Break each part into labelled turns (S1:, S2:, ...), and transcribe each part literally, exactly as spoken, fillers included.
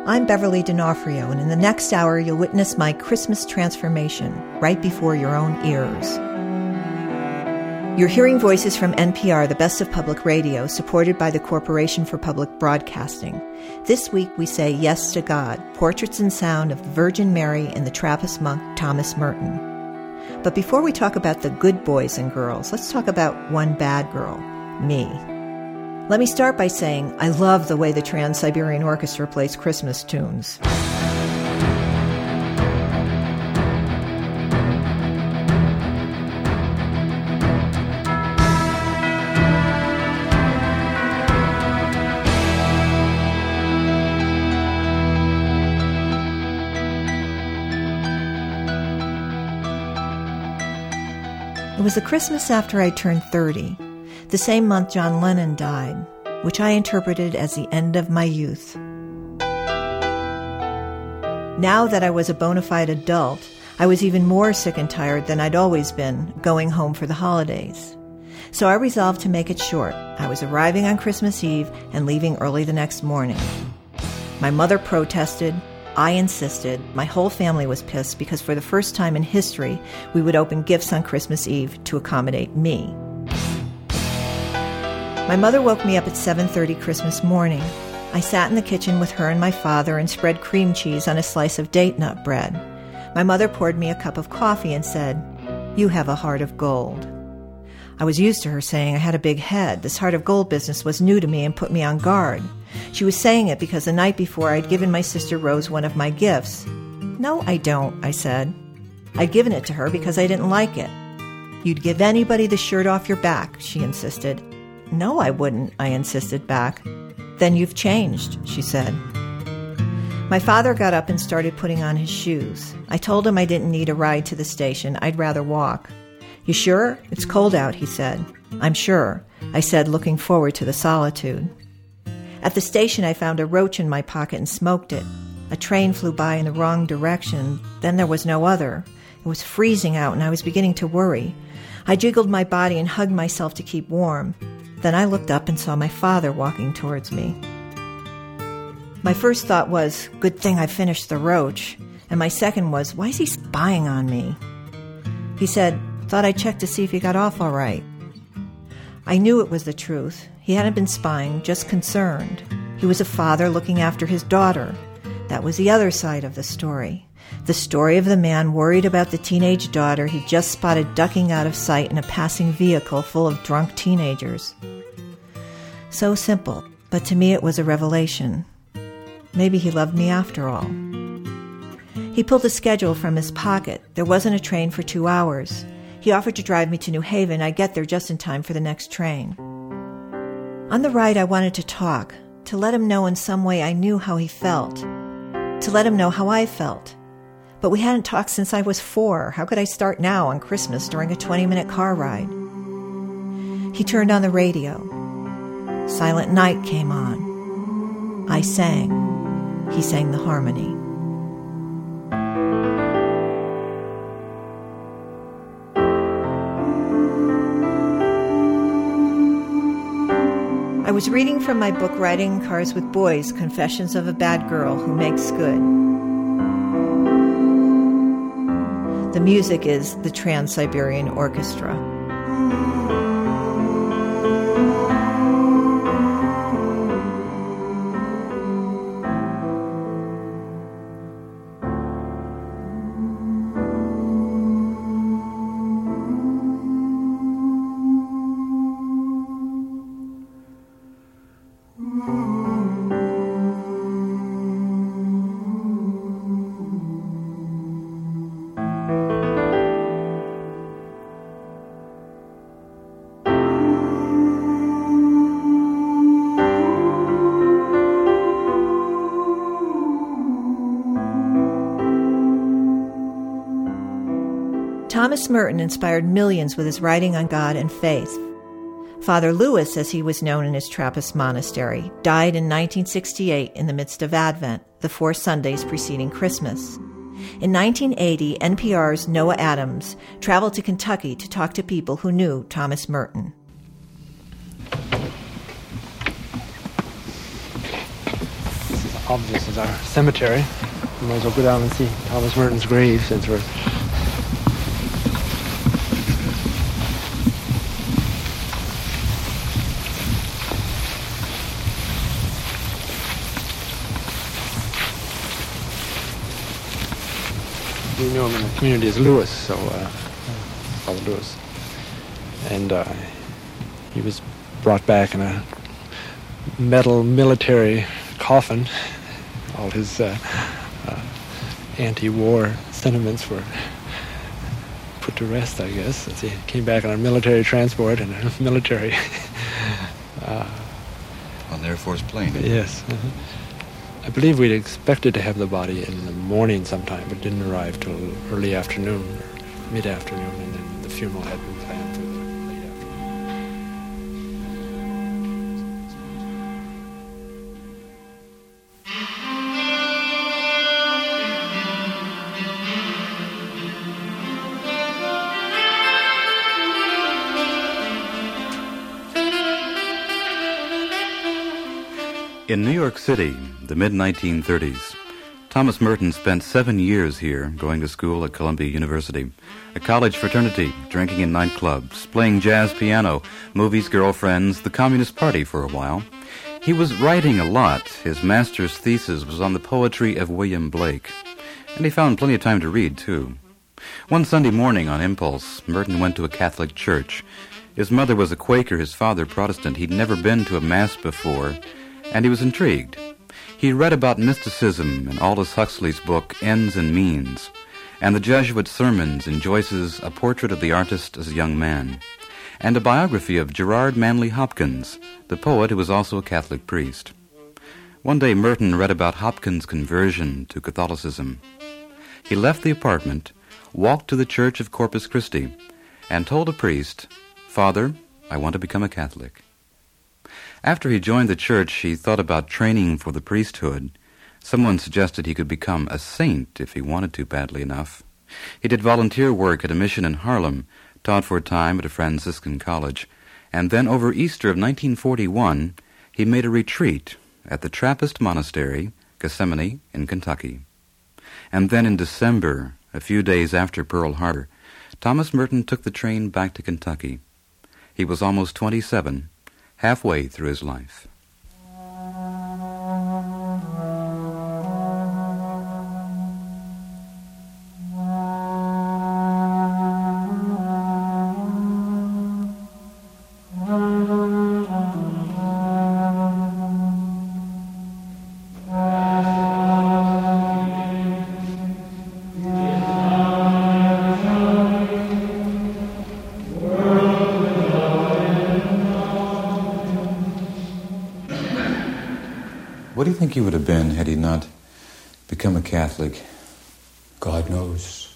S1: I'm Beverly D'Onofrio, and in the next hour you'll witness my Christmas transformation right before your own ears. You're hearing voices from N P R, the best of public radio, supported by the Corporation for Public Broadcasting. This week we say yes to God, portraits and sound of the Virgin Mary and the Trappist monk Thomas Merton. But before we talk about the good boys and girls, let's talk about one bad girl, me. Let me start by saying I love the way the Trans-Siberian Orchestra plays Christmas tunes. It was the Christmas after I turned thirty, the same month John Lennon died, which I interpreted as the end of my youth. Now that I was a bona fide adult, I was even more sick and tired than I'd always been, going home for the holidays. So I resolved to make it short. I was arriving on Christmas Eve and leaving early the next morning. My mother protested. I insisted. My whole family was pissed because for the first time in history, we would open gifts on Christmas Eve to accommodate me. My mother woke me up at seven thirty Christmas morning. I sat in the kitchen with her and my father and spread cream cheese on a slice of date nut bread. My mother poured me a cup of coffee and said, "You have a heart of gold." I was used to her saying I had a big head. This heart of gold business was new to me and put me on guard. She was saying it because the night before I'd given my sister Rose one of my gifts. "No, I don't," I said. I'd given it to her because I didn't like it. "You'd give anybody the shirt off your back," she insisted. "No, I wouldn't," I insisted back. "Then you've changed," she said. My father got up and started putting on his shoes. I told him I didn't need a ride to the station. I'd rather walk. "You sure? It's cold out," he said. "I'm sure," I said, looking forward to the solitude. At the station, I found a roach in my pocket and smoked it. A train flew by in the wrong direction. Then there was no other. It was freezing out, and I was beginning to worry. I jiggled my body and hugged myself to keep warm. Then I looked up and saw my father walking towards me. My first thought was, good thing I finished the roach. And my second was, why is he spying on me? He said, "Thought I'd check to see if you got off all right." I knew it was the truth. He hadn't been spying, just concerned. He was a father looking after his daughter. That was the other side of the story. The story of the man worried about the teenage daughter he just spotted ducking out of sight in a passing vehicle full of drunk teenagers. So simple, but to me it was a revelation. Maybe he loved me after all. He pulled a schedule from his pocket. There wasn't a train for two hours. He offered to drive me to New Haven. I'd get there just in time for the next train. On the ride, I wanted to talk, to let him know in some way I knew how he felt, to let him know how I felt. But we hadn't talked since I was four. How could I start now on Christmas during a twenty-minute car ride? He turned on the radio. Silent Night came on. I sang. He sang the harmony. I was reading from my book, Riding in Cars with Boys, Confessions of a Bad Girl Who Makes Good. The music is the Trans-Siberian Orchestra. Thomas Merton inspired millions with his writing on God and faith. Father Lewis, as he was known in his Trappist monastery, died in nineteen sixty-eight in the midst of Advent, the four Sundays preceding Christmas. In nineteen eighty, N P R's Noah Adams traveled to Kentucky to talk to people who knew Thomas Merton.
S2: Obviously, this is our cemetery. We might as well go down and see Thomas Merton's grave since we're... We know him in the community as Lewis, so uh, Father Lewis. And uh, he was brought back in a metal military coffin. All his uh, uh, anti-war sentiments were put to rest, I guess, as he came back on a military transport and a military... uh,
S3: on the Air Force plane.
S2: Yes. Uh-huh. I believe we'd expected to have the body in the morning sometime, but it didn't arrive till early afternoon, or mid-afternoon, and then the funeral had been planned for the late
S3: In New York City, the mid nineteen thirties, Thomas Merton spent seven years here, going to school at Columbia University, a college fraternity, drinking in nightclubs, playing jazz piano, movies, girlfriends, the Communist Party for a while. He was writing a lot. His master's thesis was on the poetry of William Blake, and he found plenty of time to read, too. One Sunday morning, on impulse, Merton went to a Catholic church. His mother was a Quaker, his father Protestant. He'd never been to a mass before, and he was intrigued. He read about mysticism in Aldous Huxley's book Ends and Means, and the Jesuit sermons in Joyce's A Portrait of the Artist as a Young Man, and a biography of Gerard Manley Hopkins, the poet who was also a Catholic priest. One day Merton read about Hopkins' conversion to Catholicism. He left the apartment, walked to the Church of Corpus Christi, and told a priest, "Father, I want to become a Catholic." After he joined the church, he thought about training for the priesthood. Someone suggested he could become a saint if he wanted to badly enough. He did volunteer work at a mission in Harlem, taught for a time at a Franciscan college, and then over Easter of nineteen forty-one, he made a retreat at the Trappist Monastery, Gethsemane, in Kentucky. And then in December, a few days after Pearl Harbor, Thomas Merton took the train back to Kentucky. He was almost twenty-seven, halfway through his life. What do you think he would have been had he not become a Catholic?
S4: God knows.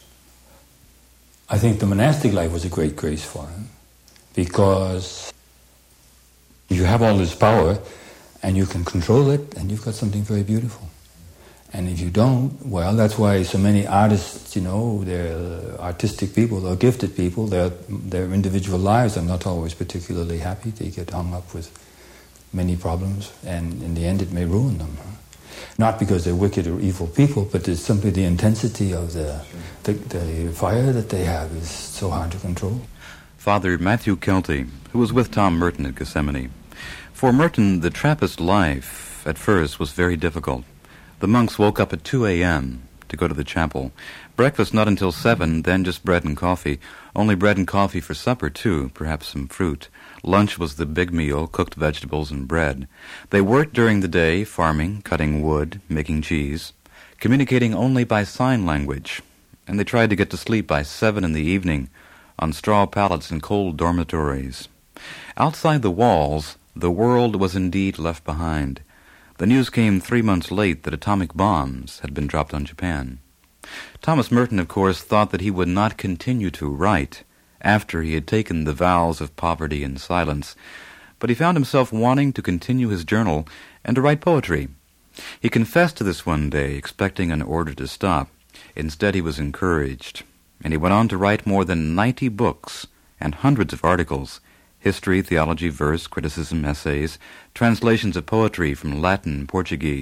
S4: I think the monastic life was a great grace for him, because you have all this power and you can control it, and you've got something very beautiful. And if you don't, well, that's why so many artists, you know, they're artistic people, they're gifted people, their their individual lives are not always particularly happy. They get hung up with many problems, and in the end it may ruin them. Not because they're wicked or evil people, but it's simply the intensity of the, the, the fire that they have is so hard to control.
S3: Father Matthew Kelty, who was with Tom Merton at Gethsemane. For Merton, the Trappist life at first was very difficult. The monks woke up at two a.m. to go to the chapel. Breakfast not until seven, then just bread and coffee. Only bread and coffee for supper, too, perhaps some fruit. Lunch was the big meal, cooked vegetables and bread. They worked during the day, farming, cutting wood, making cheese, communicating only by sign language, and they tried to get to sleep by seven in the evening on straw pallets in cold dormitories. Outside the walls, the world was indeed left behind. The news came three months late that atomic bombs had been dropped on Japan. Thomas Merton, of course, thought that he would not continue to write after he had taken the vows of poverty and silence, but he found himself wanting to continue his journal and to write poetry. He confessed to this one day, expecting an order to stop. Instead, he was encouraged, and he went on to write more than ninety books and hundreds of articles, history, theology, verse, criticism, essays, translations of poetry from Latin and Portuguese.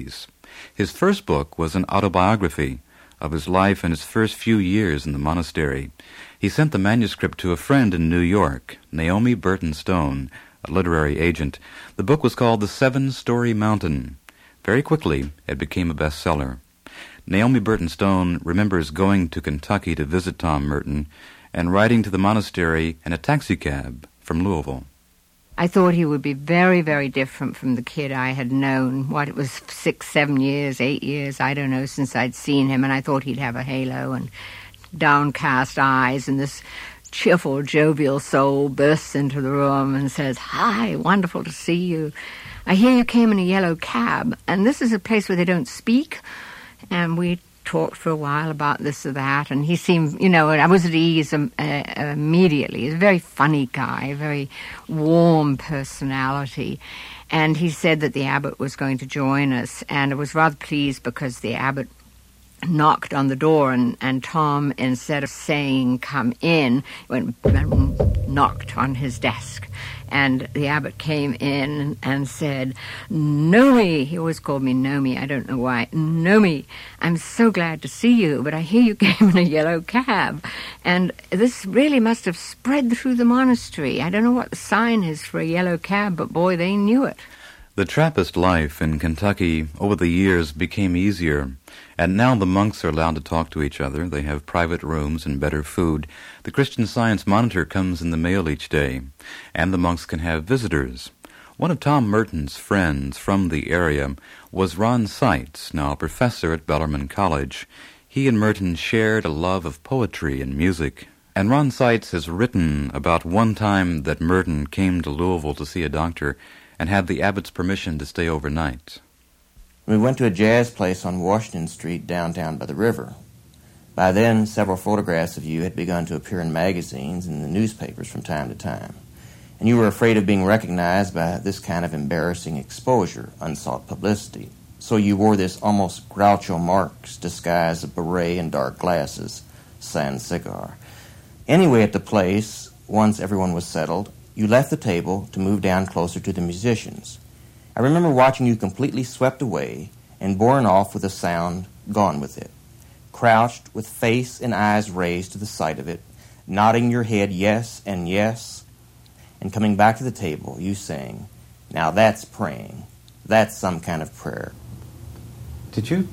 S3: His first book was an autobiography of his life and his first few years in the monastery. He sent the manuscript to a friend in New York, Naomi Burton Stone, a literary agent. The book was called The Seven-Story Mountain. Very quickly, it became a bestseller. Naomi Burton Stone remembers going to Kentucky to visit Tom Merton and riding to the monastery in a taxicab from Louisville.
S5: I thought he would be very, very different from the kid I had known. What, it was six, seven years, eight years, I don't know, since I'd seen him, and I thought he'd have a halo and downcast eyes, and this cheerful, jovial soul bursts into the room and says, "Hi, wonderful to see you. I hear you came in a yellow cab, and this is a place where they don't speak." And we talked for a while about this or that, and he seemed, you know, I was at ease um, uh, immediately. He's a very funny guy, a very warm personality. And he said that the abbot was going to join us, and I was rather pleased because the abbot knocked on the door, and, and Tom, instead of saying, "Come in," went and knocked on his desk. And the abbot came in and said, "Nomi," he always called me Nomi, I don't know why, "Nomi, I'm so glad to see you, but I hear you came in a yellow cab." And this really must have spread through the monastery. I don't know what the sign is for a yellow cab, but boy, they knew it.
S3: The Trappist life in Kentucky over the years became easier, and now the monks are allowed to talk to each other. They have private rooms and better food. The Christian Science Monitor comes in the mail each day, and the monks can have visitors. One of Tom Merton's friends from the area was Ron Seitz, now a professor at Bellarmine College. He and Merton shared a love of poetry and music, and Ron Seitz has written about one time that Merton came to Louisville to see a doctor and had the abbot's permission to stay overnight.
S6: We went to a jazz place on Washington Street downtown by the river. By then, several photographs of you had begun to appear in magazines and the newspapers from time to time, and you were afraid of being recognized by this kind of embarrassing exposure, unsought publicity. So you wore this almost Groucho Marx disguise of beret and dark glasses, sans cigar. Anyway, at the place, once everyone was settled, you left the table to move down closer to the musicians. I remember watching you completely swept away and borne off with a sound gone with it, crouched with face and eyes raised to the sight of it, nodding your head yes and yes, and coming back to the table, you saying, "Now that's praying. That's some kind of prayer."
S3: Did you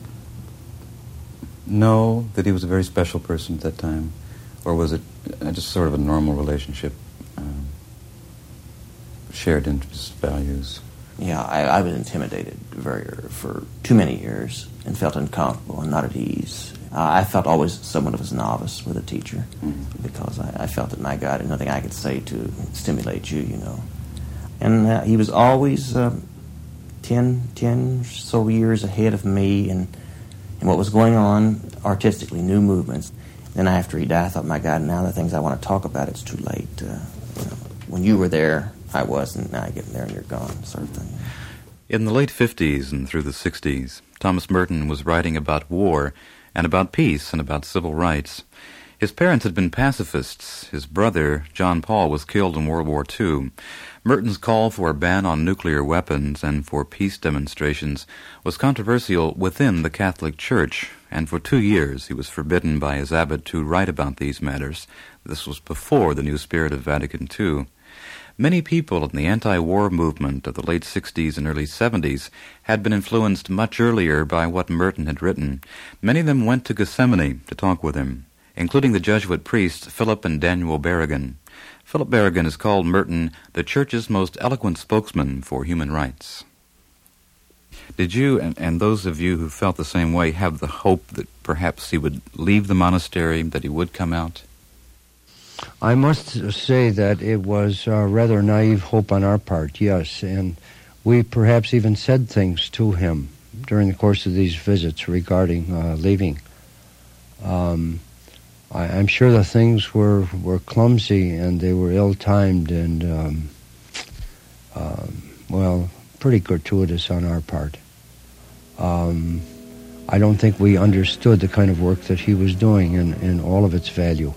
S3: know that he was a very special person at that time? Or was it just sort of a normal relationship? Um, shared interests, values?
S6: Yeah, I, I was intimidated very for too many years and felt uncomfortable and not at ease. Uh, I felt always somewhat of a novice with a teacher mm-hmm. because I, I felt that, my God, there's nothing I could say to stimulate you, you know. And uh, he was always uh, ten, ten or so years ahead of me and, and what was going on artistically, new movements. Then after he died, I thought, my God, now the things I want to talk about, it's too late. Uh, you know, when you were there, I wasn't. Now I get there and you're gone, sort of thing.
S3: In the late fifties and through the sixties, Thomas Merton was writing about war and about peace and about civil rights. His parents had been pacifists. His brother, John Paul, was killed in World War Two. Merton's call for a ban on nuclear weapons and for peace demonstrations was controversial within the Catholic Church, and for two years he was forbidden by his abbot to write about these matters. This was before the new spirit of Vatican Two. Many people in the anti-war movement of the late sixties and early seventies had been influenced much earlier by what Merton had written. Many of them went to Gethsemane to talk with him, including the Jesuit priests Philip and Daniel Berrigan. Philip Berrigan has called Merton the Church's most eloquent spokesman for human rights. Did you, and, and those of you who felt the same way, have the hope that perhaps he would leave the monastery, that he would come out?
S7: I must say that it was a rather naive hope on our part, yes, and we perhaps even said things to him during the course of these visits regarding uh, leaving. Um, I, I'm sure the things were, were clumsy and they were ill-timed and, um, um, well, pretty gratuitous on our part. Um, I don't think we understood the kind of work that he was doing in, in all of its value.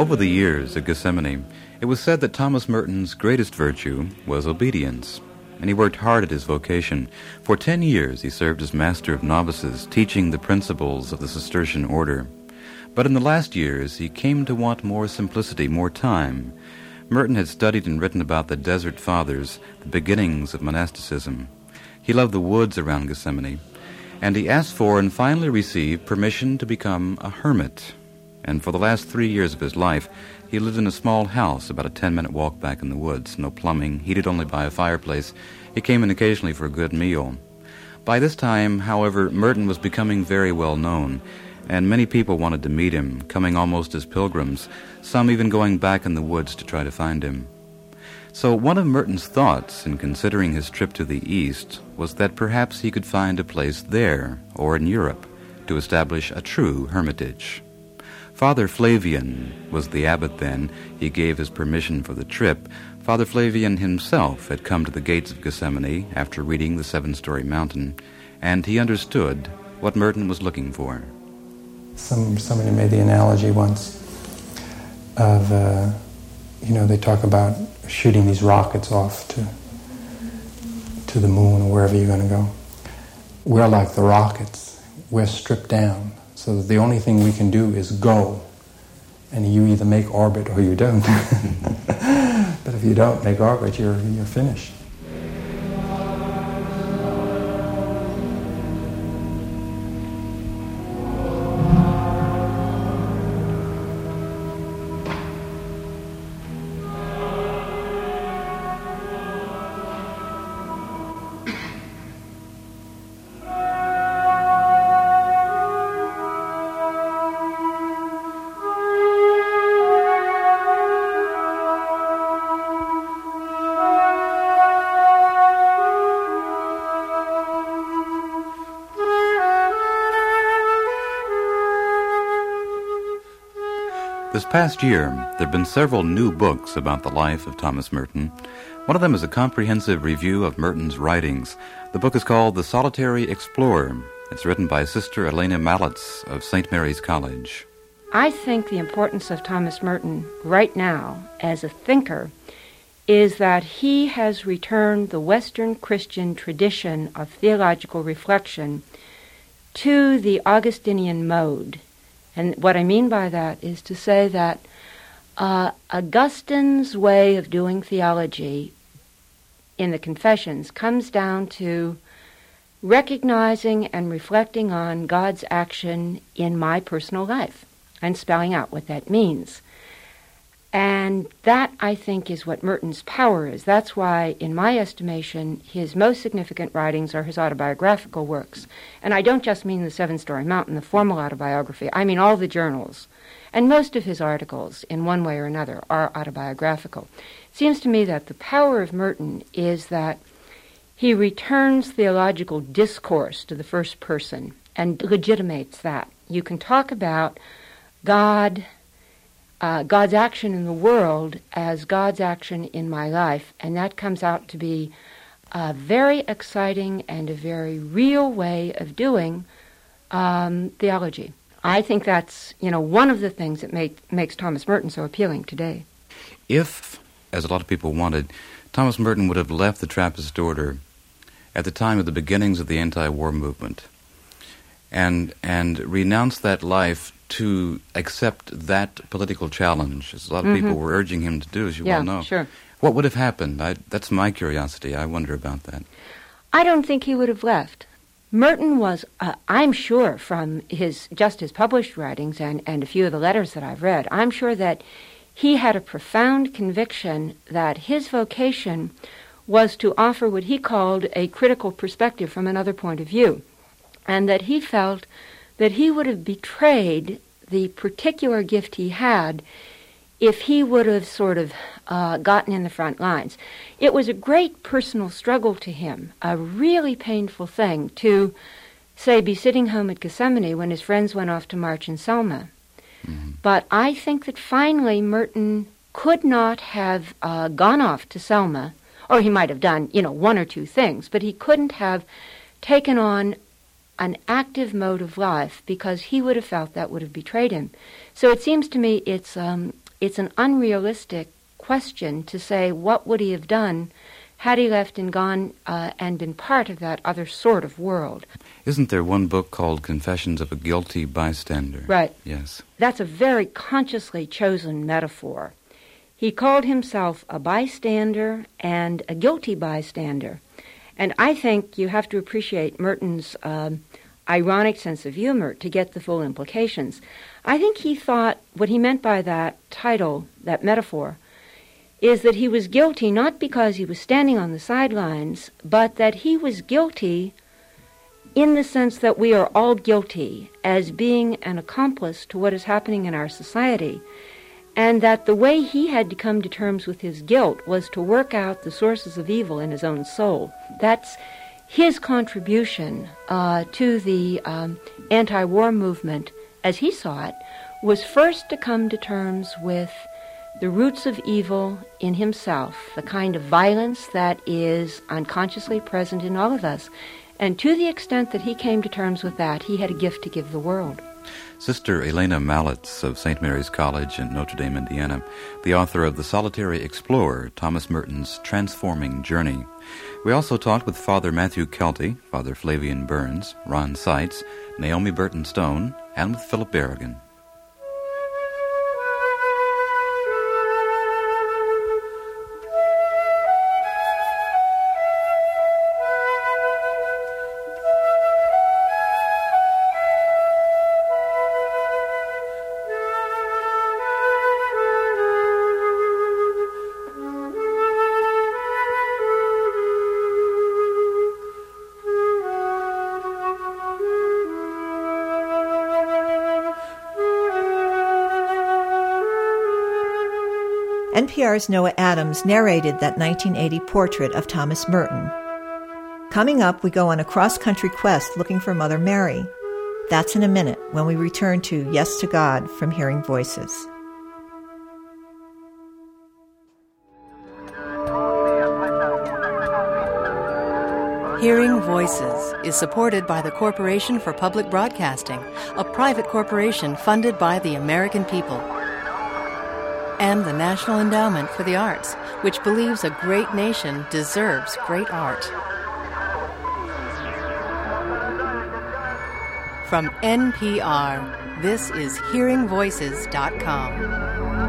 S3: Over the years at Gethsemane, it was said that Thomas Merton's greatest virtue was obedience, and he worked hard at his vocation. For ten years he served as master of novices, teaching the principles of the Cistercian order. But in the last years he came to want more simplicity, more time. Merton had studied and written about the Desert Fathers, the beginnings of monasticism. He loved the woods around Gethsemane, and he asked for and finally received permission to become a hermit. And for the last three years of his life, he lived in a small house about a ten-minute walk back in the woods. No plumbing, heated only by a fireplace. He came in occasionally for a good meal. By this time, however, Merton was becoming very well known, and many people wanted to meet him, coming almost as pilgrims, some even going back in the woods to try to find him. So one of Merton's thoughts in considering his trip to the East was that perhaps he could find a place there, or in Europe, to establish a true hermitage. Father Flavian was the abbot then. He gave his permission for the trip. Father Flavian himself had come to the gates of Gethsemane after reading The Seven-Story Mountain, and he understood what Merton was looking for.
S8: Some somebody made the analogy once of, uh, you know, they talk about shooting these rockets off to to the moon or wherever you're going to go. We're like the rockets. We're stripped down. So the only thing we can do is go. And you either make orbit or you don't. But if you don't make orbit, you're you're finished.
S3: This past year, there have been several new books about the life of Thomas Merton. One of them is a comprehensive review of Merton's writings. The book is called The Solitary Explorer. It's written by Sister Elena Malitz of Saint Mary's College.
S9: I think the importance of Thomas Merton right now as a thinker is that he has returned the Western Christian tradition of theological reflection to the Augustinian mode. And what I mean by that is to say that uh, Augustine's way of doing theology in the Confessions comes down to recognizing and reflecting on God's action in my personal life and spelling out what that means. And that, I think, is what Merton's power is. That's why, in my estimation, his most significant writings are his autobiographical works. And I don't just mean The Seven-Story Mountain, the formal autobiography. I mean all the journals. And most of his articles, in one way or another, are autobiographical. It seems to me that the power of Merton is that he returns theological discourse to the first person and legitimates that. You can talk about God... Uh, God's action in the world as God's action in my life, and that comes out to be a very exciting and a very real way of doing um, theology. I think that's, you know, one of the things that make, makes Thomas Merton so appealing today.
S3: If, as a lot of people wanted, Thomas Merton would have left the Trappist order at the time of the beginnings of the anti-war movement and and renounced that life to accept that political challenge, as a lot of mm-hmm. people were urging him to do, as you
S9: yeah,
S3: well know.
S9: Sure.
S3: What would have happened? I, that's my curiosity. I wonder about that.
S9: I don't think he would have left. Merton was, uh, I'm sure from his just his published writings and, and a few of the letters that I've read, I'm sure that he had a profound conviction that his vocation was to offer what he called a critical perspective from another point of view, and that he felt that he would have betrayed the particular gift he had if he would have sort of uh, gotten in the front lines. It was a great personal struggle to him, a really painful thing to, say, be sitting home at Gethsemane when his friends went off to march in Selma. Mm-hmm. But I think that finally Merton could not have uh, gone off to Selma, or he might have done, you know, one or two things, but he couldn't have taken on an active mode of life because he would have felt that would have betrayed him. So it seems to me it's um, it's an unrealistic question to say what would he have done had he left and gone uh, and been part of that other sort of world.
S3: Isn't there one book called Confessions of a Guilty Bystander?
S9: Right.
S3: Yes.
S9: That's a very consciously chosen metaphor. He called himself a bystander and a guilty bystander. And I think you have to appreciate Merton's um, ironic sense of humor to get the full implications. I think he thought what he meant by that title, that metaphor, is that he was guilty not because he was standing on the sidelines, but that he was guilty in the sense that we are all guilty as being an accomplice to what is happening in our society, and that the way he had to come to terms with his guilt was to work out the sources of evil in his own soul. That's his contribution uh, to the um, anti-war movement, as he saw it, was first to come to terms with the roots of evil in himself, the kind of violence that is unconsciously present in all of us. And to the extent that he came to terms with that, he had a gift to give the world.
S3: Sister Elena Malitz of Saint Mary's College in Notre Dame, Indiana, the author of The Solitary Explorer, Thomas Merton's Transforming Journey. We also talked with Father Matthew Kelty, Father Flavian Burns, Ron Seitz, Naomi Burton Stone, and with Philip Berrigan.
S1: N P R's Noah Adams narrated that nineteen eighty portrait of Thomas Merton. Coming up, we go on a cross-country quest looking for Mother Mary. That's in a minute when we return to Yes to God from Hearing Voices.
S10: Hearing Voices is supported by the Corporation for Public Broadcasting, a private corporation funded by the American people, and the National Endowment for the Arts, which believes a great nation deserves great art. From N P R, this is hearing voices dot com.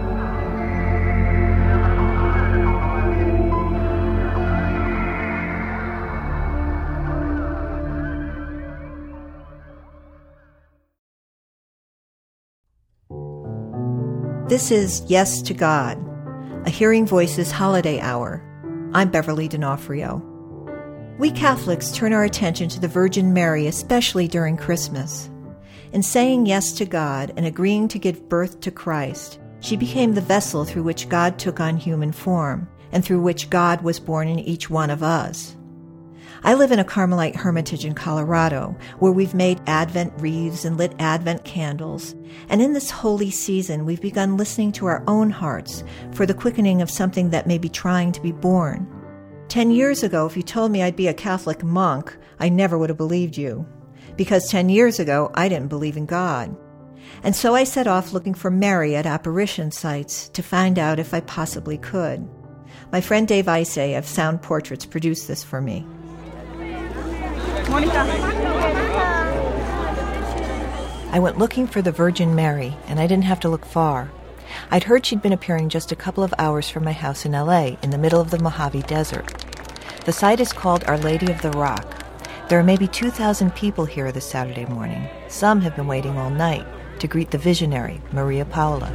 S1: This is Yes to God, a Hearing Voices holiday hour. I'm Beverly D'Onofrio. We Catholics turn our attention to the Virgin Mary, especially during Christmas. In saying yes to God and agreeing to give birth to Christ, she became the vessel through which God took on human form, and through which God was born in each one of us. I live in a Carmelite hermitage in Colorado, where we've made Advent wreaths and lit Advent candles. And in this holy season, we've begun listening to our own hearts for the quickening of something that may be trying to be born. Ten years ago, if you told me I'd be a Catholic monk, I never would have believed you. Because ten years ago, I didn't believe in God. And so I set off looking for Mary at apparition sites to find out if I possibly could. My friend Dave Isay of Sound Portraits produced this for me. I went looking for the Virgin Mary, and I didn't have to look far. I'd heard she'd been appearing just a couple of hours from my house in L A, in the middle of the Mojave Desert. The site is called Our Lady of the Rock. There are maybe two thousand people here this Saturday morning. Some have been waiting all night to greet the visionary, Maria Paula.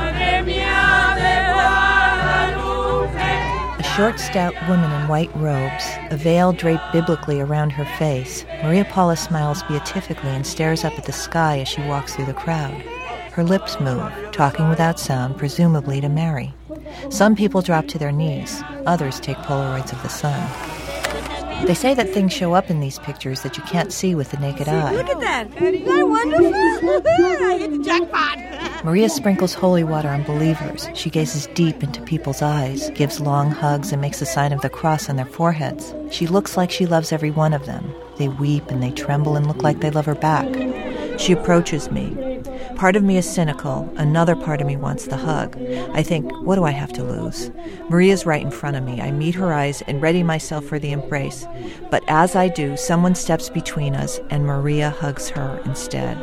S1: A short, stout woman in white robes, a veil draped biblically around her face, Maria Paula smiles beatifically and stares up at the sky as she walks through the crowd. Her lips move, talking without sound, presumably to Mary. Some people drop to their knees. Others take Polaroids of the sun. They say that things show up in these pictures that you can't see with the naked eye.
S11: Look at that. Isn't that wonderful? I hit the jackpot.
S1: Maria sprinkles holy water on believers. She gazes deep into people's eyes, gives long hugs, and makes the sign of the cross on their foreheads. She looks like she loves every one of them. They weep and they tremble and look like they love her back. She approaches me. Part of me is cynical. Another part of me wants the hug. I think, what do I have to lose? Maria's right in front of me. I meet her eyes and ready myself for the embrace. But as I do, someone steps between us, and Maria hugs her instead.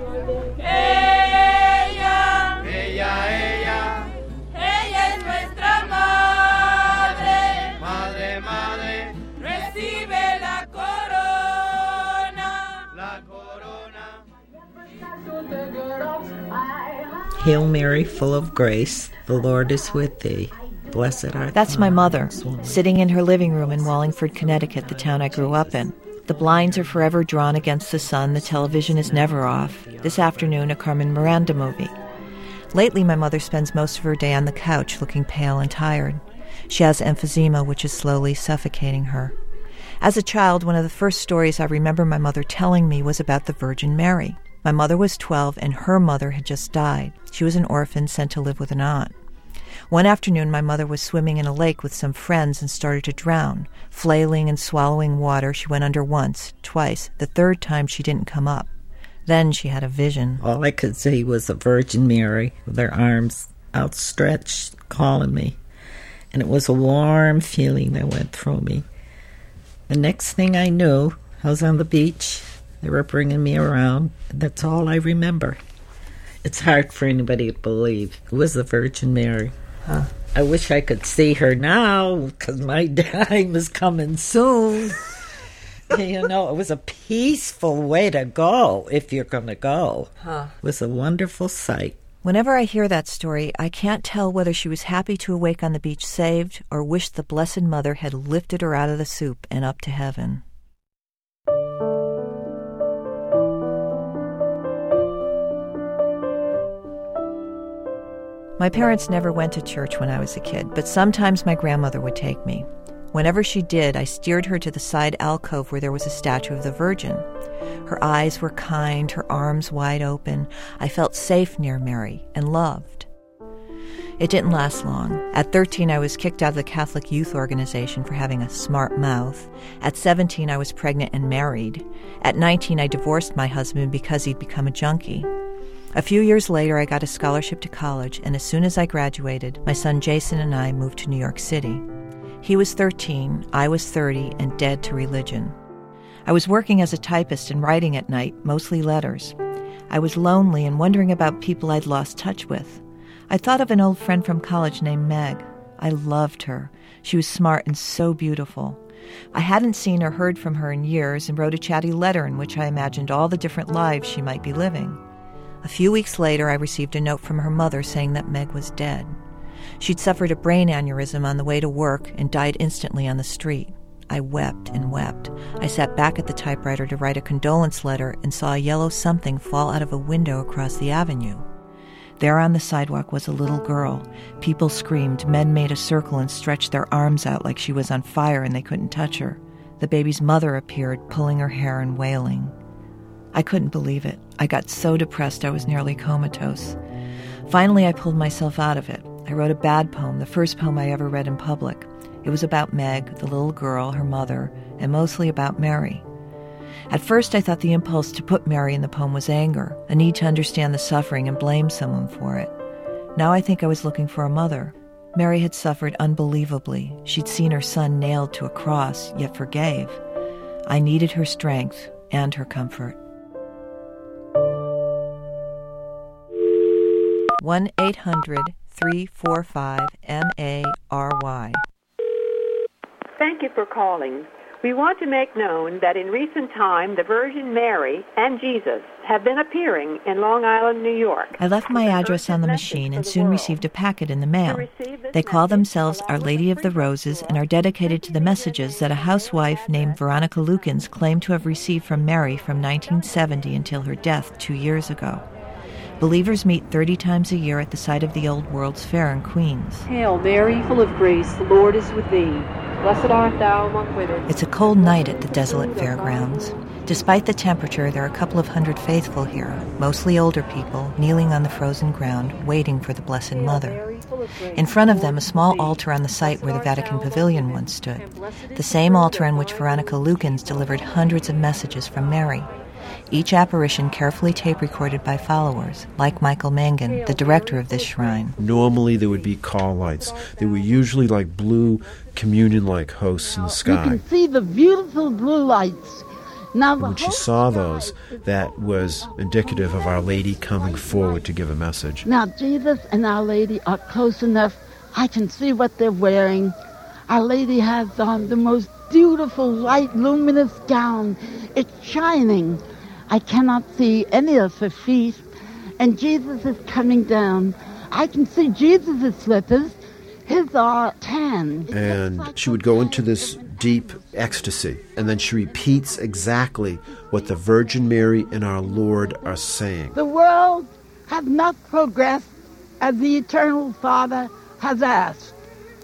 S12: Hail Mary, full of grace, the Lord is with thee. Blessed art
S1: That's
S12: thou
S1: my mother,
S12: amongst women.
S1: sitting in her living room in Wallingford, Connecticut, the town I grew up in. The blinds are forever drawn against the sun. The television is never off. This afternoon, a Carmen Miranda movie. Lately, my mother spends most of her day on the couch, looking pale and tired. She has emphysema, which is slowly suffocating her. As a child, one of the first stories I remember my mother telling me was about the Virgin Mary. My mother was twelve, and her mother had just died. She was an orphan sent to live with an aunt. One afternoon, my mother was swimming in a lake with some friends and started to drown. Flailing and swallowing water, she went under once, twice. The third time, she didn't come up. Then she had a vision.
S12: All I could see was the Virgin Mary with her arms outstretched, calling me. And it was a warm feeling that went through me. The next thing I knew, I was on the beach. They were bringing me around. That's all I remember. It's hard for anybody to believe. It was the Virgin Mary. Huh. I wish I could see her now, because my time is coming soon. You know, it was a peaceful way to go, if you're going to go. Huh. It was a wonderful sight.
S1: Whenever I hear that story, I can't tell whether she was happy to awake on the beach saved or wished the Blessed Mother had lifted her out of the soup and up to heaven. My parents never went to church when I was a kid, but sometimes my grandmother would take me. Whenever she did, I steered her to the side alcove where there was a statue of the Virgin. Her eyes were kind, her arms wide open. I felt safe near Mary and loved. It didn't last long. At thirteen, I was kicked out of the Catholic Youth Organization for having a smart mouth. At seventeen, I was pregnant and married. At nineteen, I divorced my husband because he'd become a junkie. A few years later, I got a scholarship to college, and as soon as I graduated, my son Jason and I moved to New York City. He was thirteen, I was thirty, and dead to religion. I was working as a typist and writing at night, mostly letters. I was lonely and wondering about people I'd lost touch with. I thought of an old friend from college named Meg. I loved her. She was smart and so beautiful. I hadn't seen or heard from her in years and wrote a chatty letter in which I imagined all the different lives she might be living. A few weeks later, I received a note from her mother saying that Meg was dead. She'd suffered a brain aneurysm on the way to work and died instantly on the street. I wept and wept. I sat back at the typewriter to write a condolence letter and saw a yellow something fall out of a window across the avenue. There on the sidewalk was a little girl. People screamed. Men made a circle and stretched their arms out like she was on fire and they couldn't touch her. The baby's mother appeared, pulling her hair and wailing. I couldn't believe it. I got so depressed I was nearly comatose. Finally, I pulled myself out of it. I wrote a bad poem, the first poem I ever read in public. It was about Meg, the little girl, her mother, and mostly about Mary. At first, I thought the impulse to put Mary in the poem was anger, a need to understand the suffering and blame someone for it. Now I think I was looking for a mother. Mary had suffered unbelievably. She'd seen her son nailed to a cross, yet forgave. I needed her strength and her comfort. one eight hundred three four five M A R Y.
S13: Thank you for calling. We want to make known that in recent time, the Virgin Mary and Jesus have been appearing in Long Island, New York.
S1: I left my address on the machine and soon received a packet in the mail. They call themselves Our Lady of the Roses and are dedicated to the messages that a housewife named Veronica Lukens claimed to have received from Mary from nineteen seventy until her death two years ago. Believers meet thirty times a year at the site of the Old World's Fair in Queens.
S14: Hail Mary, full of grace, the Lord is with thee. Blessed art thou among women.
S1: It's a cold night at the desolate fairgrounds. Despite the temperature, there are a couple of hundred faithful here, mostly older people, kneeling on the frozen ground, waiting for the Blessed Mother. In front of them, a small altar on the site where the Vatican Pavilion once stood, the same altar on which Veronica Lukens delivered hundreds of messages from Mary. each apparition carefully tape-recorded by followers, like Michael Mangan, the director of this shrine.
S15: Normally there would be car lights. They were usually like blue communion-like hosts in the sky.
S16: You can see the beautiful blue lights. Now,
S15: when she saw those, that was indicative of Our Lady coming forward to give a message.
S16: Now, Jesus and Our Lady are close enough. I can see what they're wearing. Our Lady has on the most beautiful, light, luminous gown. It's shining. I cannot see any of her feet. And Jesus is coming down. I can see Jesus' slippers. His are tan.
S15: And she would go into this deep ecstasy, and then she repeats exactly what the Virgin Mary and our Lord are saying.
S16: The world has not progressed as the Eternal Father has asked.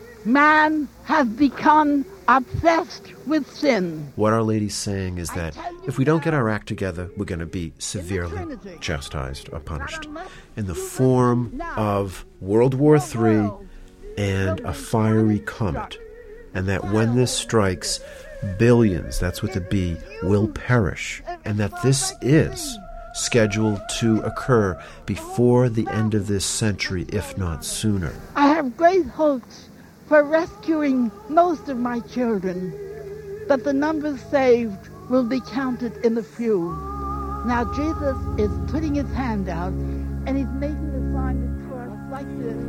S16: Man has become obsessed with sin.
S15: What Our Lady's saying is that if we don't get our act together, we're going to be severely chastised or punished in the form of World War Three and a fiery comet. And that when this strikes, billions, that's with a B, will perish. And that this is scheduled to occur before the end of this century, if not sooner.
S16: I have great hopes for rescuing most of my children, but the numbers saved will be counted in the few. Now Jesus is putting his hand out, and he's making the sign of cross like this.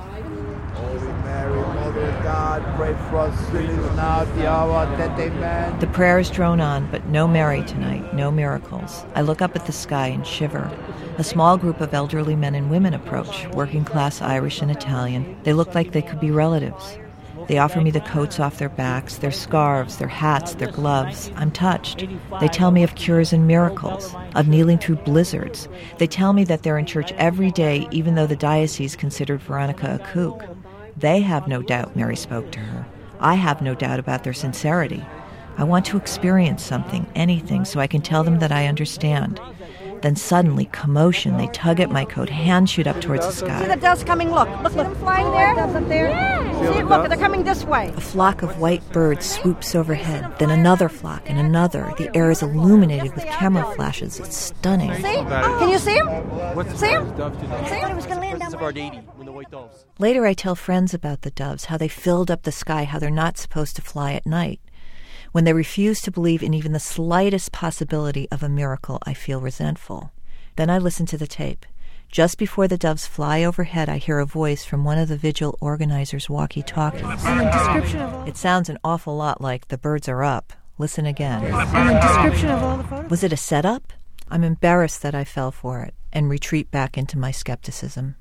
S17: Holy Mary, Mother of God, pray for us sinners now at the hour of death. Amen.
S1: The prayers drone on, but no Mary tonight, no miracles. I look up at the sky and shiver. A small group of elderly men and women approach, working-class Irish and Italian. They look like they could be relatives. They offer me the coats off their backs, their scarves, their hats, their gloves. I'm touched. They tell me of cures and miracles, of kneeling through blizzards. They tell me that they're in church every day, even though the diocese considered Veronica a kook. They have no doubt Mary spoke to her. I have no doubt about their sincerity. I want to experience something, anything, so I can tell them that I understand. Then suddenly, commotion, they tug at my coat, hands shoot up towards the sky.
S11: See the doves coming, look. Look, look. See them flying there? Doves up there? Yeah. See it, look, they're coming this way.
S1: A flock of white birds swoops overhead, then another flock and another. The air is illuminated with camera flashes. It's stunning.
S11: See? Can you see them? See them? See them? It was going to land down there.
S1: Later, I tell friends about the doves, how they filled up the sky, how they're not supposed to fly at night. When they refuse to believe in even the slightest possibility of a miracle, I feel resentful. Then I listen to the tape. Just before the doves fly overhead, I hear a voice from one of the vigil organizers' walkie-talkies.
S11: And the description of all...
S1: It sounds an awful lot like "The birds are up." Listen again.
S11: And the description of all the photos?
S1: Was it a setup? I'm embarrassed that I fell for it and retreat back into my skepticism.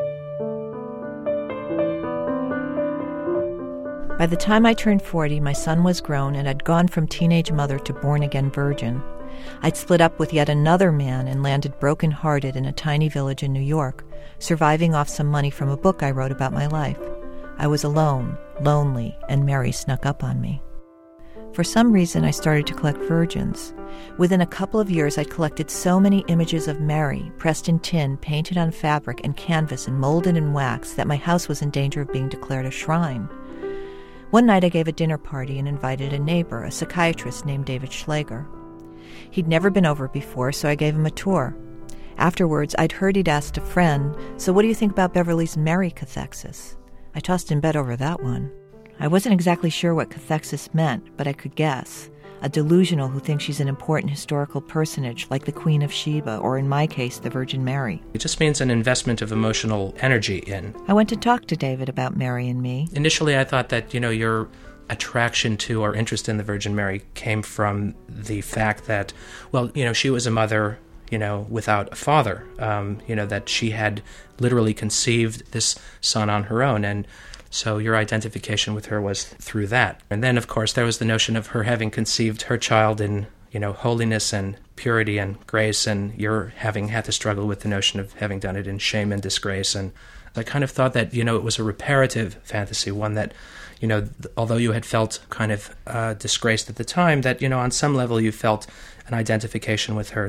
S1: By the time I turned forty, my son was grown and had gone from teenage mother to born-again virgin. I'd split up with yet another man and landed broken-hearted in a tiny village in New York, surviving off some money from a book I wrote about my life. I was alone, lonely, and Mary snuck up on me. For some reason, I started to collect virgins. Within a couple of years, I'd collected so many images of Mary, pressed in tin, painted on fabric and canvas, and molded in wax, that my house was in danger of being declared a shrine. One night I gave a dinner party and invited a neighbor, a psychiatrist named David Schlager. He'd never been over before, so I gave him a tour. Afterwards, I'd heard he'd asked a friend, "So what do you think about Beverly's Mary cathexis?" I tossed in bed over that one. I wasn't exactly sure what cathexis meant, but I could guess. A delusional who thinks she's an important historical personage, like the Queen of Sheba, or in my case, the Virgin Mary.
S18: It just means an investment of emotional energy in.
S1: I went to talk to David about Mary and me.
S18: Initially, I thought that, you know, your attraction to or interest in the Virgin Mary came from the fact that, well, you know, she was a mother, you know, without a father, um, you know, that she had literally conceived this son on her own, and so your identification with her was through that. And then, of course, there was the notion of her having conceived her child in, you know, holiness and purity and grace, and you're having had to struggle with the notion of having done it in shame and disgrace. And I kind of thought that, you know, it was a reparative fantasy, one that, you know, th- although you had felt kind of uh, disgraced at the time, that, you know, on some level you felt an identification with her.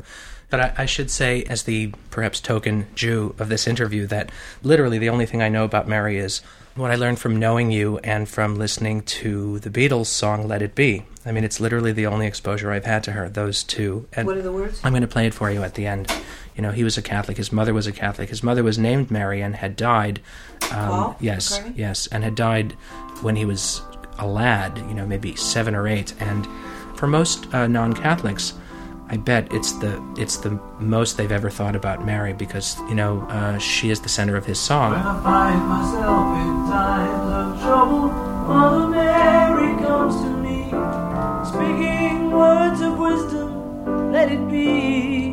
S18: But I, I should say, as the perhaps token Jew of this interview, that literally the only thing I know about Mary is what I learned from knowing you and from listening to the Beatles song Let It Be. I mean, it's literally the only exposure I've had to her, those two. And
S1: what are the words?
S18: I'm going to play it for you at the end. You know, he was a Catholic. His mother was a Catholic. His mother was named Mary and had died. Um,
S1: Paul?
S18: yes,
S1: McCartney?
S18: yes, and had died when he was a lad, you know, maybe seven or eight. And for most uh, non-Catholics, I bet it's the it's the most they've ever thought about Mary because, you know, uh, she is the center of his song.
S19: When I find myself in times of trouble, Mother Mary comes to me, speaking words of wisdom, let it be.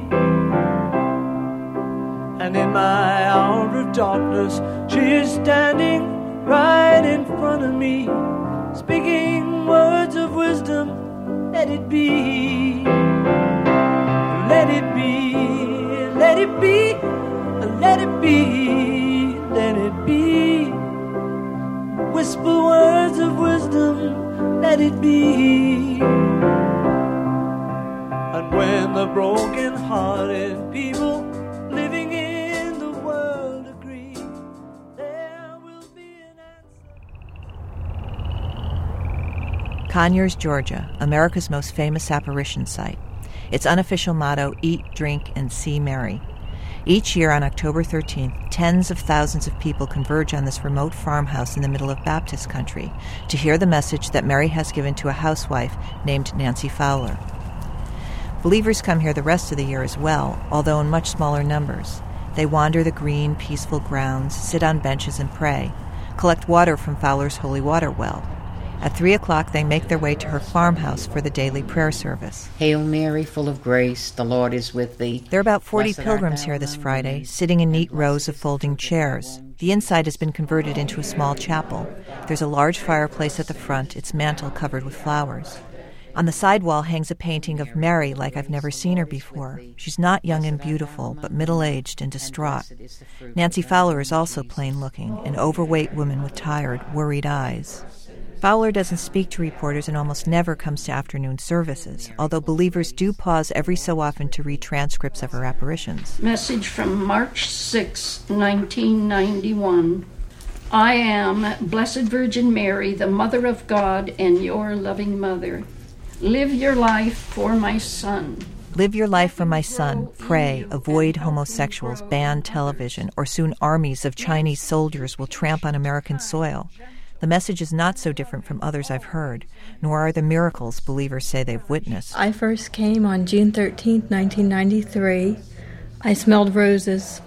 S19: And in my hour of darkness, she is standing right in front of me, speaking words of wisdom, let it be. Let it be, let it be, let it be, let it be. Whisper words of wisdom, let it be. And when the broken-hearted people living in the world agree, there will be an answer.
S1: Conyers, Georgia, America's most famous apparition site. Its unofficial motto, Eat, Drink, and See Mary. Each year on October thirteenth, tens of thousands of people converge on this remote farmhouse in the middle of Baptist country to hear the message that Mary has given to a housewife named Nancy Fowler. Believers come here the rest of the year as well, although in much smaller numbers. They wander the green, peaceful grounds, sit on benches and pray, collect water from Fowler's holy water well. At three o'clock, they make their way to her farmhouse for the daily prayer service.
S20: Hail Mary, full of grace, the Lord is with thee.
S1: There are about forty
S20: Blessed
S1: pilgrims here this Friday, sitting in neat rows of folding chairs. The inside has been converted into a small chapel. There's a large fireplace at the front, its mantel covered with flowers. On the side wall hangs a painting of Mary like I've never seen her before. She's not young and beautiful, but middle-aged and distraught. Nancy Fowler is also plain-looking, an overweight woman with tired, worried eyes. Fowler doesn't speak to reporters and almost never comes to afternoon services, although believers do pause every so often to read transcripts of her apparitions.
S21: Message from March sixth, nineteen ninety-one. I am Blessed Virgin Mary, the Mother of God and your loving mother. Live your life for my son.
S1: Live your life for my son. Pray. Avoid homosexuals. Ban television. Or soon armies of Chinese soldiers will tramp on American soil. The message is not so different from others I've heard, nor are the miracles believers say they've witnessed.
S22: I first came on June thirteenth, nineteen ninety-three. I smelled roses.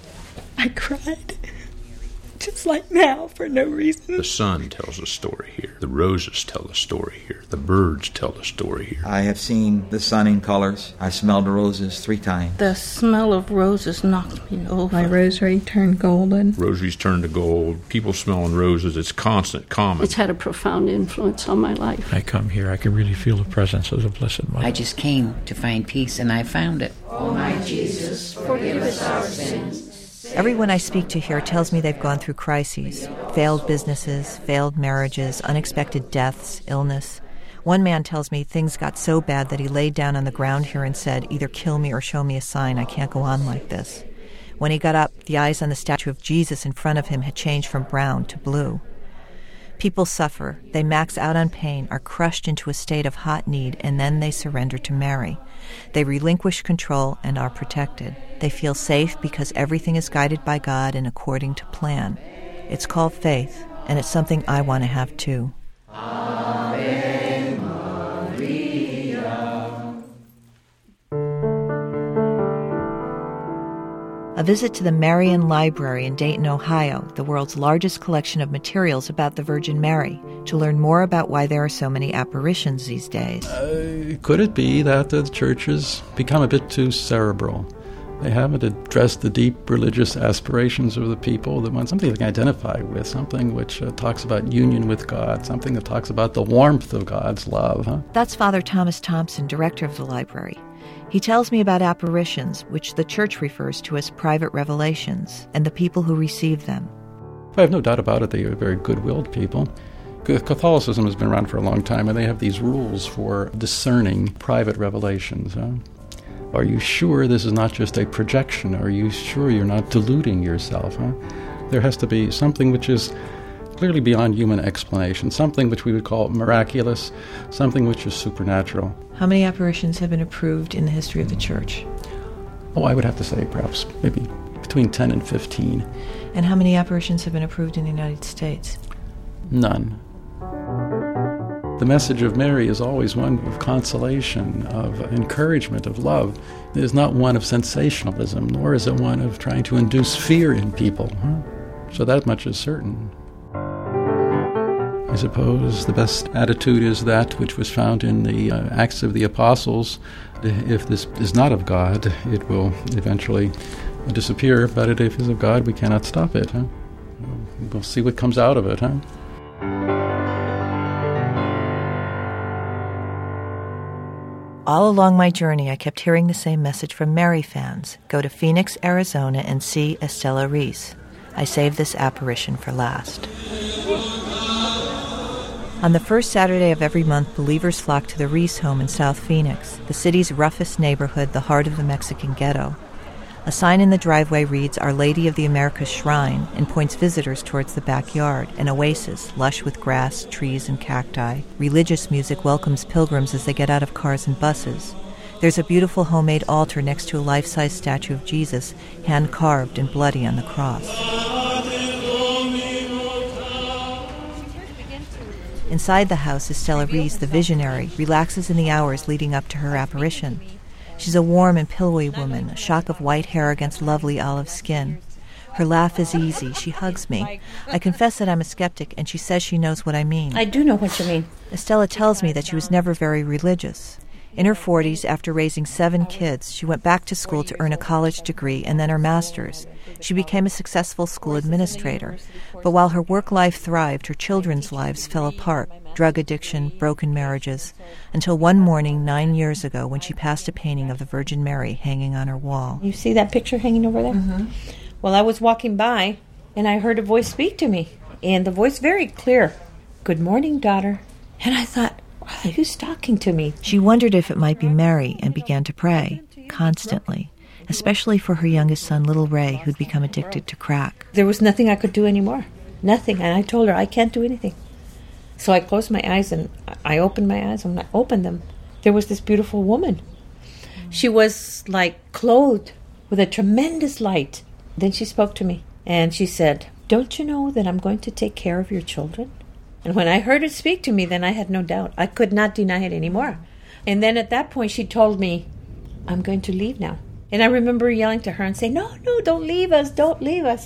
S22: I cried, just like now, for no reason.
S23: The sun tells a story here. The roses tell a story here. The birds tell a story here.
S24: I have seen the sun in colors. I smelled roses three times.
S22: The smell of roses knocked me over. My rosary turned golden.
S23: Rosaries turn to gold. People smelling roses. It's constant, common.
S21: It's had a profound influence on my life.
S23: I come here, I can really feel the presence of the Blessed Mother.
S20: I just came to find peace, and I found it.
S21: Oh, my Jesus, forgive us our sins.
S1: Everyone I speak to here tells me they've gone through crises, failed businesses, failed marriages, unexpected deaths, illness. One man tells me things got so bad that he laid down on the ground here and said, either kill me or show me a sign. I can't go on like this. When he got up, the eyes on the statue of Jesus in front of him had changed from brown to blue. People suffer, they max out on pain, are crushed into a state of hot need, and then they surrender to Mary. They relinquish control and are protected. They feel safe because everything is guided by God and according to plan. It's called faith, and it's something I want to have too.
S19: Ave Maria.
S1: A visit to the Marian Library in Dayton, Ohio, the world's largest collection of materials about the Virgin Mary, to learn more about why there are so many apparitions these days.
S25: Uh, could it be that the church has become a bit too cerebral? They haven't addressed the deep religious aspirations of the people. They want something they can identify with, something which uh, talks about union with God, something that talks about the warmth of God's love. Huh?
S1: That's Father Thomas Thompson, director of the library. He tells me about apparitions, which the church refers to as private revelations, and the people who receive them.
S25: I have no doubt about it, they are very good-willed people. Catholicism has been around for a long time, and they have these rules for discerning private revelations. Huh? Are you sure this is not just a projection? Are you sure you're not deluding yourself? Huh? There has to be something which is clearly beyond human explanation, something which we would call miraculous, something which is supernatural.
S1: How many apparitions have been approved in the history of the Church?
S25: Oh, I would have to say perhaps maybe between ten and fifteen.
S1: And how many apparitions have been approved in the United States?
S25: None. The message of Mary is always one of consolation, of encouragement, of love. It is not one of sensationalism, nor is it one of trying to induce fear in people. Huh? So that much is certain. I suppose the best attitude is that which was found in the uh, Acts of the Apostles. If this is not of God, it will eventually disappear, but if it is of God, we cannot stop it. Huh? We'll see what comes out of it. Huh?
S1: All along my journey, I kept hearing the same message from Mary fans. Go to Phoenix, Arizona, and see Estela Reese. I saved this apparition for last. On the first Saturday of every month, believers flock to the Reese home in South Phoenix, the city's roughest neighborhood, the heart of the Mexican ghetto. A sign in the driveway reads, Our Lady of the Americas Shrine, and points visitors towards the backyard, an oasis, lush with grass, trees, and cacti. Religious music welcomes pilgrims as they get out of cars and buses. There's a beautiful homemade altar next to a life-size statue of Jesus, hand-carved and bloody on the cross. Inside the house, Estela Reese, the visionary, relaxes in the hours leading up to her apparition. She's a warm and pillowy woman, a shock of white hair against lovely olive skin. Her laugh is easy. She hugs me. I confess that I'm a skeptic, and she says she knows what I mean.
S2: I do know what you mean.
S1: Estela tells me that she was never very religious. In her forties, after raising seven kids, she went back to school to earn a college degree and then her master's. She became a successful school administrator. But while her work life thrived, her children's lives fell apart. Drug addiction, broken marriages, until one morning nine years ago when she passed a painting of the Virgin Mary hanging on her wall.
S2: You see that picture hanging over there?
S1: Mm-hmm.
S2: Well, I was walking by, and I heard a voice speak to me, and the voice very clear. Good morning, daughter. And I thought, who's talking to me?
S1: She wondered if it might be Mary and began to pray, constantly, especially for her youngest son, little Ray, who'd become addicted to crack.
S2: There was nothing I could do anymore. Nothing. And I told her, I can't do anything. So I closed my eyes, and I opened my eyes, and when I opened them, there was this beautiful woman. She was, like, clothed with a tremendous light. Then she spoke to me, and she said, don't you know that I'm going to take care of your children? And when I heard her speak to me, then I had no doubt. I could not deny it anymore. And then at that point, she told me, I'm going to leave now. And I remember yelling to her and saying, no, no, don't leave us, don't leave us.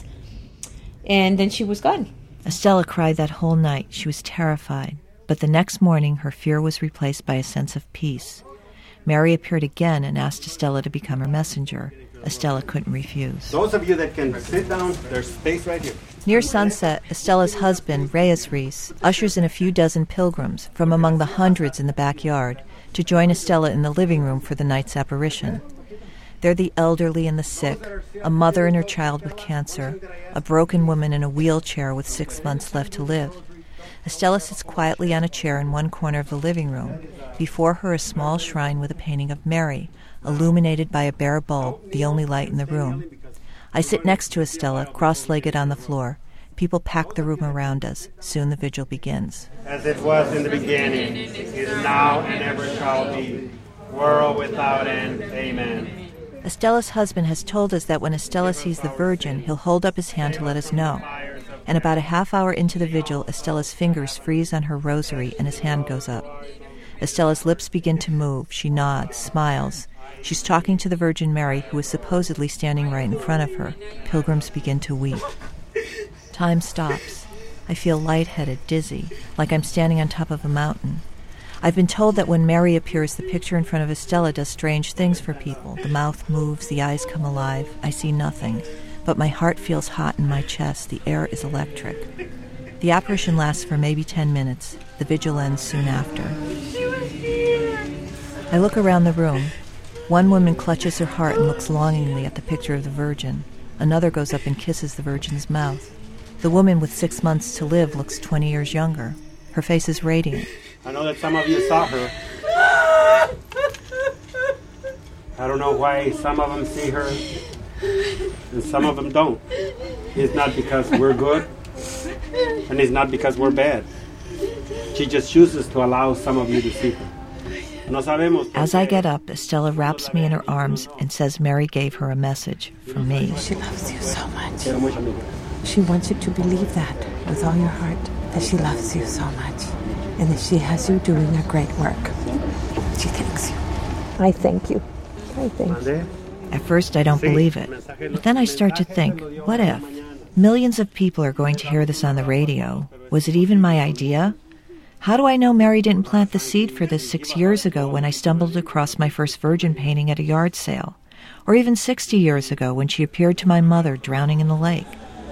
S2: And then she was gone.
S1: Estela cried that whole night. She was terrified. But the next morning, her fear was replaced by a sense of peace. Mary appeared again and asked Estela to become her messenger. Estela couldn't refuse.
S4: Those of you that can sit down, there's space right here.
S1: Near sunset, Estela's husband, Reyes Reese, ushers in a few dozen pilgrims from among the hundreds in the backyard to join Estela in the living room for the night's apparition. They're the elderly and the sick, a mother and her child with cancer, a broken woman in a wheelchair with six months left to live. Estela sits quietly on a chair in one corner of the living room. Before her, a small shrine with a painting of Mary, illuminated by a bare bulb, the only light in the room. I sit next to Estela, cross-legged on the floor. People pack the room around us. Soon the vigil begins.
S4: As it was in the beginning, is now, and ever shall be, world without end. Amen.
S1: Estela's husband has told us that when Estela sees the Virgin, he'll hold up his hand to let us know. And about a half hour into the vigil, Estela's fingers freeze on her rosary and his hand goes up. Estela's lips begin to move. She nods, smiles. She's talking to the Virgin Mary, who is supposedly standing right in front of her. Pilgrims begin to weep. Time stops. I feel lightheaded, dizzy, like I'm standing on top of a mountain. I've been told that when Mary appears, the picture in front of Estela does strange things for people. The mouth moves, the eyes come alive. I see nothing, but my heart feels hot in my chest. The air is electric. The apparition lasts for maybe ten minutes. The vigil ends soon after. I look around the room. One woman clutches her heart and looks longingly at the picture of the Virgin. Another goes up and kisses the Virgin's mouth. The woman with six months to live looks twenty years younger. Her face is radiant.
S4: I know that some of you saw her. I don't know why some of them see her and some of them don't. It's not because we're good, and it's not because we're bad. She just chooses to allow some of you to see her.
S1: As I get up, Estella wraps me in her arms and says Mary gave her a message for me.
S2: She loves you so much. She wants you to believe that with all your heart, that she loves you so much, and that she has you doing a great work. She thanks you. I thank you. I thank you.
S1: At first, I don't believe it. But then I start to think, what if? Millions of people are going to hear this on the radio. Was it even my idea? How do I know Mary didn't plant the seed for this six years ago when I stumbled across my first Virgin painting at a yard sale? Or even sixty years ago when she appeared to my mother drowning in the lake?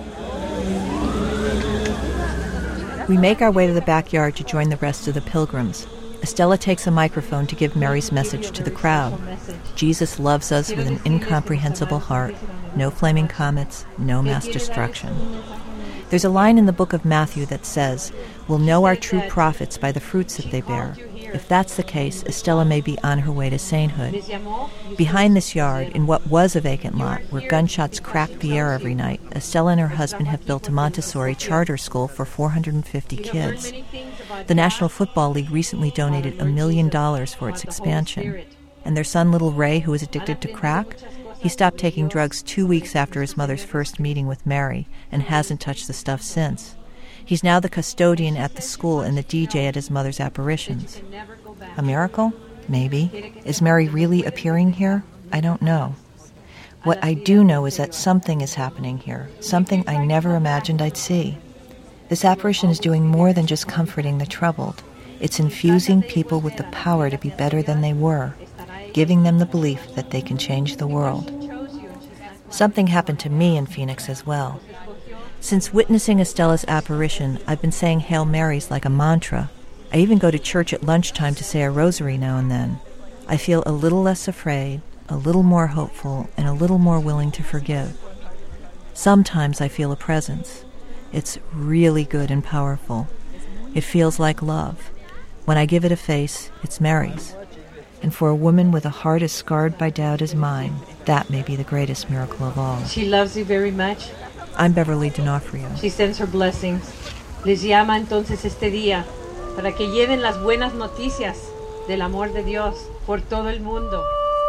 S1: We make our way to the backyard to join the rest of the pilgrims. Estella takes a microphone to give Mary's message to the crowd. Jesus loves us with an incomprehensible heart. No flaming comets, no mass destruction. There's a line in the book of Matthew that says, "We'll know our true prophets by the fruits that they bear." If that's the case, Estella may be on her way to sainthood. Behind this yard, in what was a vacant lot, where gunshots cracked the air every night, Estella and her husband have built a Montessori charter school for four hundred fifty kids. The National Football League recently donated a million dollars for its expansion. And their son, little Ray, who is addicted to crack, he stopped taking drugs two weeks after his mother's first meeting with Mary and hasn't touched the stuff since. He's now the custodian at the school and the D J at his mother's apparitions. A miracle? Maybe. Is Mary really appearing here? I don't know. What I do know is that something is happening here, something I never imagined I'd see. This apparition is doing more than just comforting the troubled. It's infusing people with the power to be better than they were, giving them the belief that they can change the world. Something happened to me in Phoenix as well. Since witnessing Estella's apparition, I've been saying Hail Marys like a mantra. I even go to church at lunchtime to say a rosary now and then. I feel a little less afraid, a little more hopeful, and a little more willing to forgive. Sometimes I feel a presence. It's really good and powerful. It feels like love. When I give it a face, it's Mary's. And for a woman with a heart as scarred by doubt as mine, that may be the greatest miracle of all.
S2: She loves you very much.
S1: I'm Beverly D'Onofrio.
S2: She sends her blessings. Les llama entonces este día para que lleven las buenas noticias del amor de Dios por todo el mundo.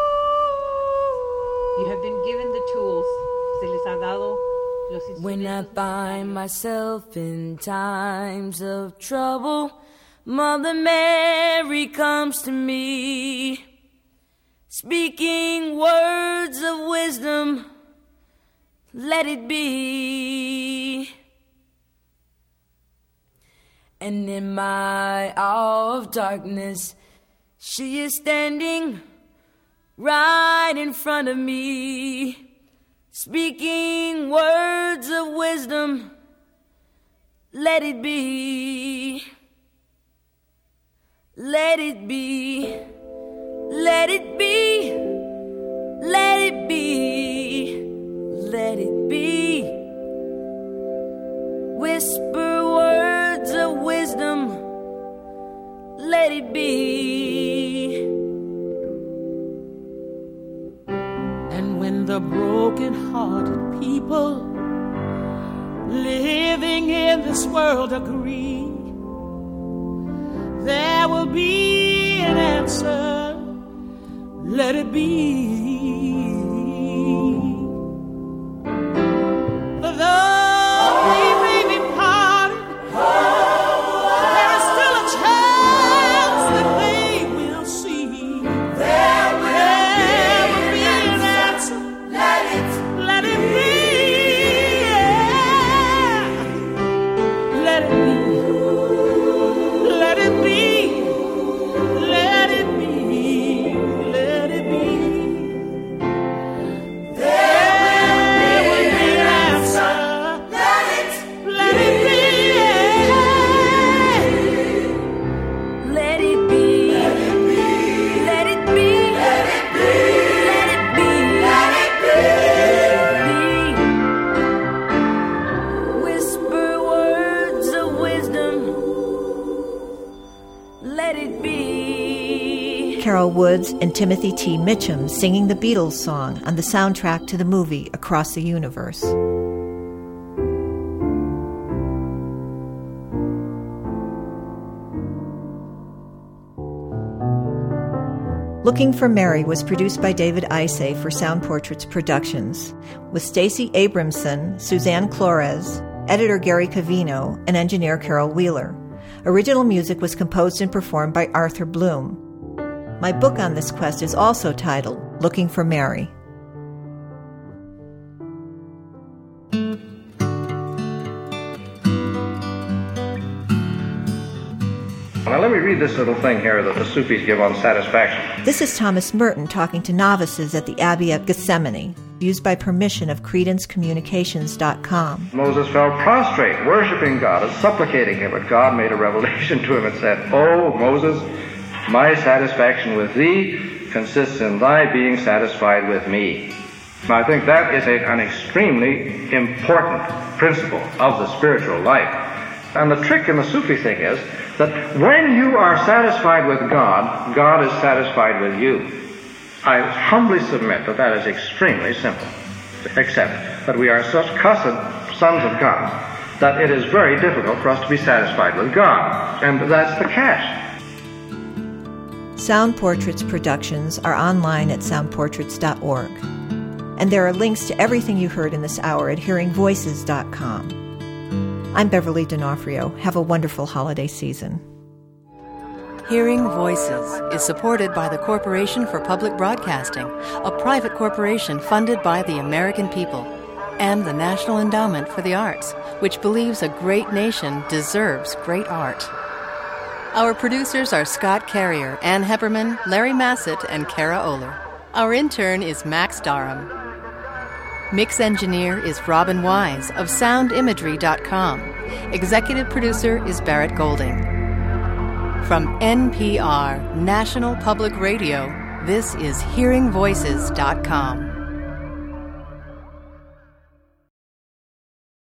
S2: You have been given the tools. Se les ha dado los instrumentos.
S5: When I find myself in times of trouble, Mother Mary comes to me, speaking words of wisdom, let it be. And in my hour of darkness, she is standing right in front of me, speaking words of wisdom, let it be. Let it be, let it be, let it be, let it be. Whisper words of wisdom, let it be.
S19: And when the broken-hearted people living in this world agree, there will be an answer, let it be. For though we may be parted, there is still a chance that they will see. There will be an answer, let it, let it be. Yeah. Let it be. Let it be, let it be, let it be.
S1: Earl Woods and Timothy T. Mitchum singing the Beatles song on the soundtrack to the movie Across the Universe. Looking for Mary was produced by David Isay for Sound Portraits Productions, with Stacey Abramson, Suzanne Flores, editor Gary Cavino, and engineer Carol Wheeler. Original music was composed and performed by Arthur Bloom. My book on this quest is also titled Looking for Mary.
S3: Now let me read this little thing here that the Sufis give on satisfaction.
S1: This is Thomas Merton talking to novices at the Abbey at Gethsemane, used by permission of Credence Communications dot com.
S3: Moses fell prostrate, worshiping God and supplicating him, but God made a revelation to him and said, "O Moses, my satisfaction with thee consists in thy being satisfied with me." Now, I think that is a, an extremely important principle of the spiritual life. And the trick in the Sufi thing is that when you are satisfied with God, God is satisfied with you. I humbly submit that that is extremely simple, except that we are such cussed sons of God that it is very difficult for us to be satisfied with God. And that's the catch.
S1: Sound Portraits Productions are online at sound portraits dot org. And there are links to everything you heard in this hour at hearing voices dot com. I'm Beverly D'Onofrio. Have a wonderful holiday season.
S10: Hearing Voices is supported by the Corporation for Public Broadcasting, a private corporation funded by the American people, and the National Endowment for the Arts, which believes a great nation deserves great art. Our producers are Scott Carrier, Ann Hepperman, Larry Massett, and Kara Oler. Our intern is Max Darham. Mix engineer is Robin Wise of sound imagery dot com. Executive producer is Barrett Golding. From N P R, National Public Radio, this is hearing voices dot com.